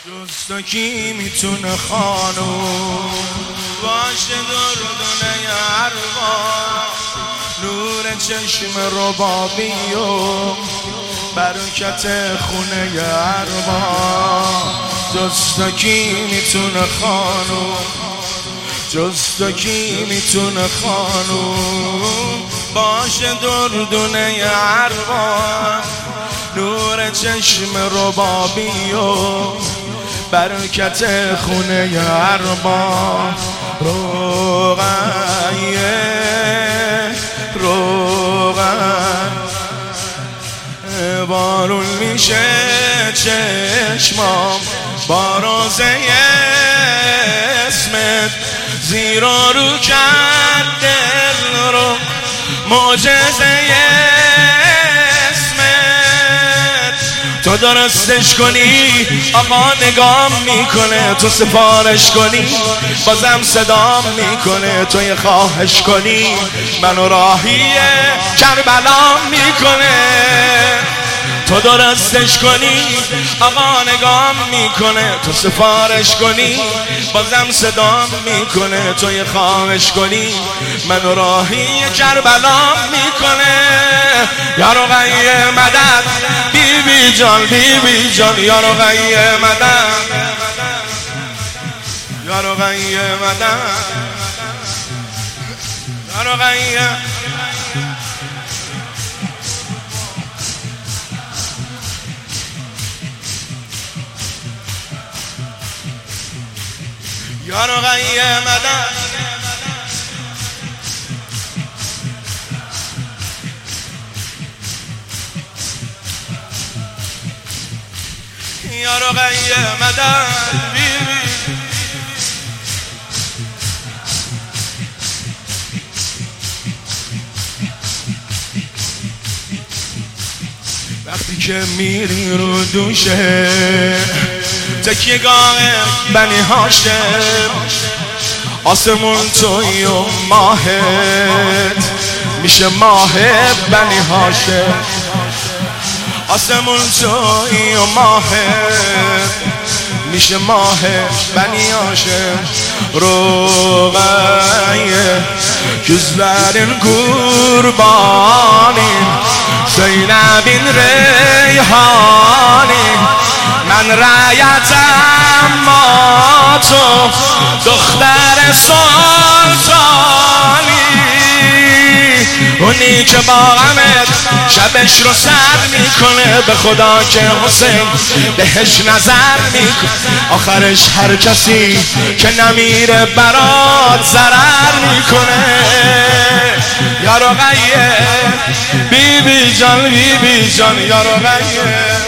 جز تو کی میتونه خانوم باشه دردونه ارواح، نور چشم ربابی و برکت خونه ارواح. جز تو کی میتونه خانوم، جز تو کی میتونه خانوم باشه دردونه ارواح، نور چشم ربابی و برکت خونه ارواح. روغن بارون میشه چشمام با روزه اسمت، زیرا رو کرد دل رو معجزه تو درستش کنی آقا نگام میکنه، تو سفارش کنی بازم صدام میکنه، تو یه خواهش کنی منو راهی کربلا میکنه. تو درستش کنی آقا نگام میکنه، تو سفارش کنی بازم صدام میکنه، تو یه خواهش کنی منو راهی کربلا میکنه. یا رقیه مدد بی بی جان، بی بی جان یا رقیه مدد، یا رقیه مدد، یا رقیه یا رقیه مدد. یا رقیه مدد وقتی که میری رو دوشه تکیهگاه بنی هاشم، آسمون توی و ماهت میشه ماه بنی هاشم، آسمون توی و ماهت میشه ماه بنی هاشم. روغیه gözlerin kurbanı Zeynep'in reyhanı من رایتم ما تو دختر سلطانی، اونی که با غمت شبش رو سر میکنه، به خدا که حسین بهش نظر میکنه، آخرش هر کسی که نمیره برات ضرر میکنه. یا رقیه بی بی جان، بی بی جان یا رقیه